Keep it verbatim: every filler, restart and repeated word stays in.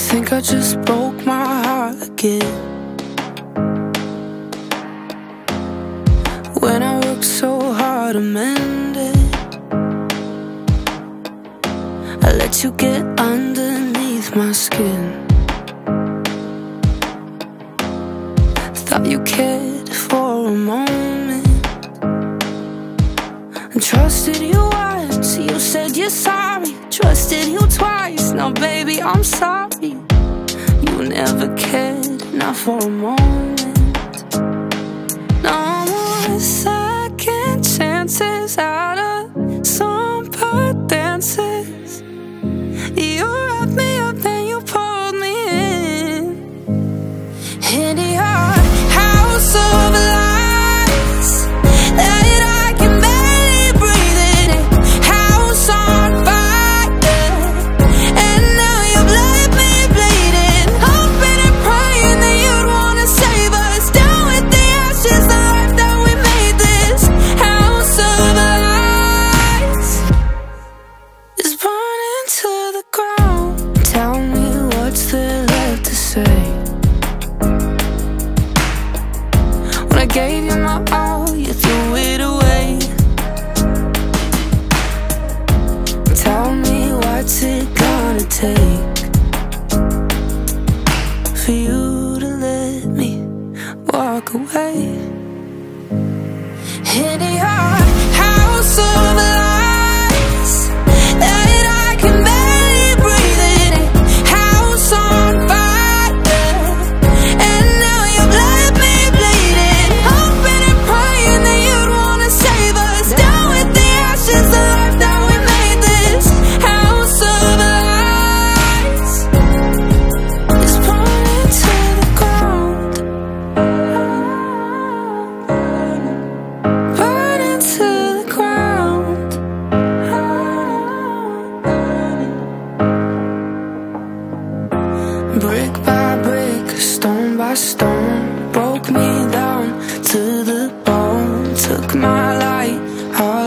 think I just broke my heart again. When I worked so hard to mend it, I let you get underneath my skin. Thought you cared for a moment and trusted you once. You said you're sorry, trusted you twice. Now baby, I'm sorry, you never cared, not for a moment. No more second chances out of some bad dances. You wrapped me up and you pulled me in into your house of lies that I can barely breathe in. House on fire, and now you've left me bleeding. Hoping and praying that you'd wanna save us. Down with the ashes, the life that we made. This house of lies is burning to the ground. Tell me what's there left to say. When I gave you my all, you threw it away. Tell me what's it gonna take for you to let me walk away into your house of lies that I can barely breathe in. House on fire, and now you've left me bleeding. Hoping and praying that you'd wanna save us. Down with the ashes, the life that we made. This house of lies is burning to the ground. Burning to the ground. Brick by brick, stone by stone, broke me down to the bone. Took my light, all